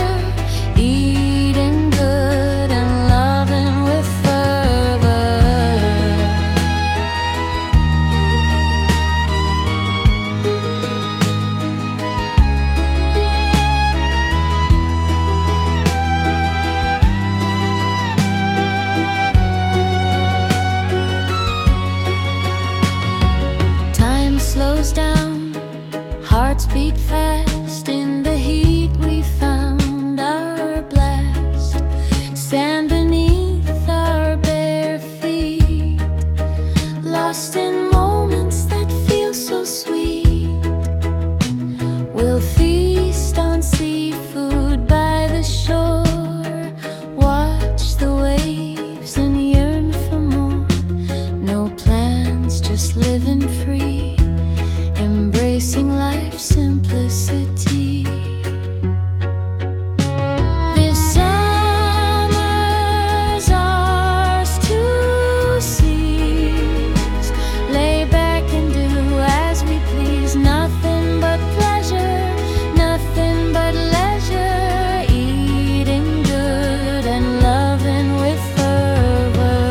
pleasure, eating good and loving with fervor. Time slows down, hearts beat fast. In the heat we found our blast. Stand beneath our bare feet, lost in moments that feel so sweet. We'll feast on seafood by the shore, watch the waves and yearn for more. No plans, just living free, embracing life's simplicity. This summer's ours to seize, lay back and do as we please. Nothing but pleasure, nothing but leisure, eating good and loving with fervor.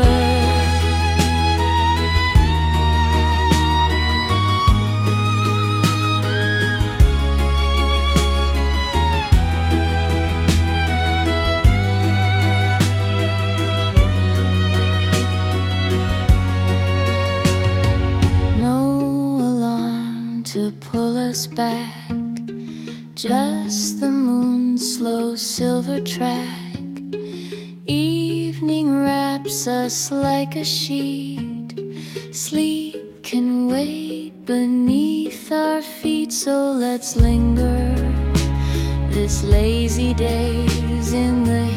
No alarm to pull us back, just the moon's slow silver track. Evening wraps us like a sheet, sleep can wait beneath our feet. So let's linger this lazy days in the